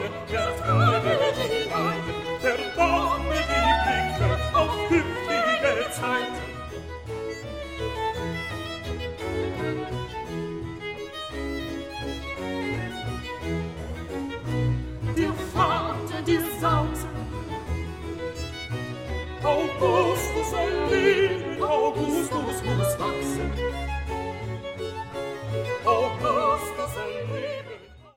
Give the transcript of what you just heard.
der Freude die Leiden, verdamme die Blicke auf künftige Zeit. Der Vater, die Sausen, Augustus soll leben, Augustus muss